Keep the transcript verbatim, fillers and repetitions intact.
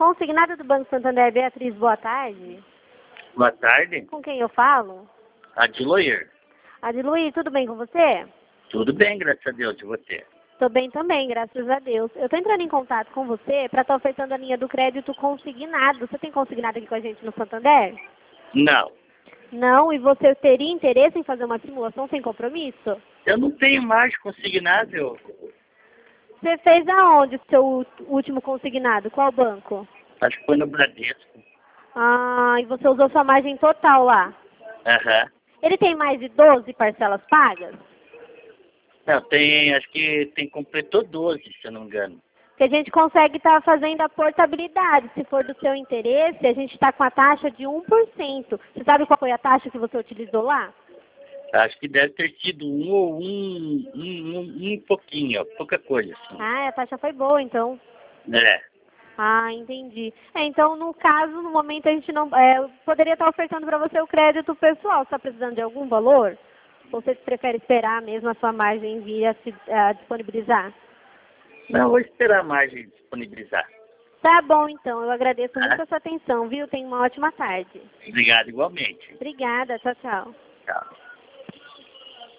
Consignada do Banco Santander, Beatriz, boa tarde. Boa tarde. Com quem eu falo? Adiloir. Adiluí, tudo bem com você? Tudo bem, graças a Deus, e você? Tô bem também, graças a Deus. Eu tô entrando em contato com você para estar ofertando a linha do crédito consignado. Você tem consignado aqui com a gente no Santander? Não. Não? E você teria interesse em fazer uma simulação sem compromisso? Eu não tenho mais consignável. Você fez aonde o seu último consignado? Qual banco? Acho que foi no Bradesco. Ah, e você usou sua margem total lá. Aham. Ele tem mais de doze parcelas pagas? Não, tem, acho que tem, completou doze, se eu não me engano. Que a gente consegue estar fazendo a portabilidade. Se for do seu interesse, a gente está com a taxa de um por cento. Você sabe qual foi a taxa que você utilizou lá? Acho que deve ter sido um ou um, um, um, um pouquinho, ó, pouca coisa, assim. Ah, a taxa foi boa, então. É. Ah, entendi. É, então, no caso, no momento a gente não... É, eu poderia estar ofertando para você o crédito pessoal. Você está precisando de algum valor? Ou você prefere esperar mesmo a sua margem vir a se a disponibilizar? Não, vou esperar a margem disponibilizar. Tá bom, então. Eu agradeço Ah. muito a sua atenção, viu? Tenha uma ótima tarde. Obrigado, igualmente. Obrigada. Tchau, tchau. Tchau.